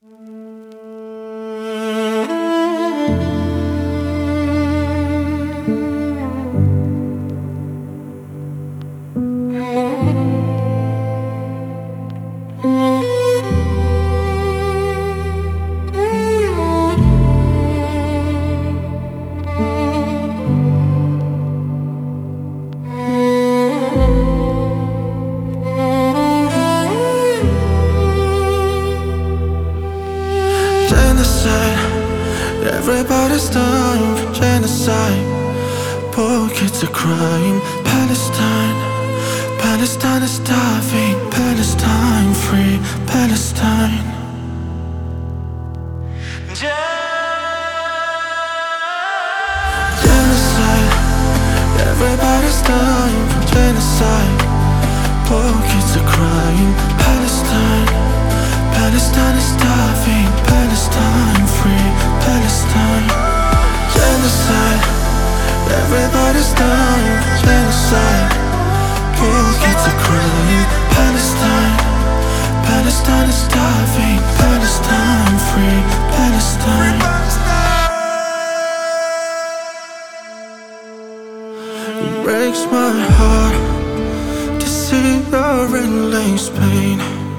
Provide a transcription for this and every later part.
Genocide, everybody's dying. Genocide, poor kids are crying. Palestine, Palestine is starving. Palestine, free Palestine. Genocide, everybody's dying. Genocide, poor kids are crying. Palestine, Palestine is starving. Palestine, free Palestine. Genocide, everybody's dying. Genocide, poor kids are crying. Palestine, Palestine is starving. Palestine, free Palestine. It breaks my heart to see your endless pain.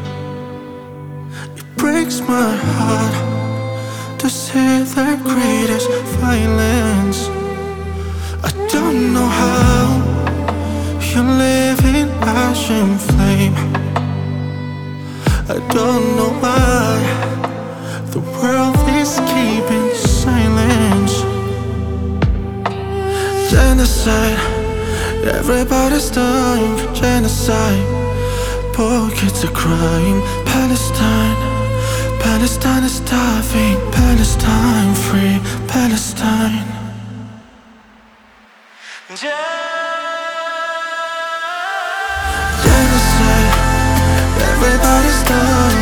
Breaks my heart to see the greatest violence. I don't know how you live in ash and flame. I don't know why the world is keeping silence. Genocide, everybody's dying. Genocide, poor kids are crying. Palestine, Palestine is starving. Palestine, free Palestine. Genocide, everybody's dying.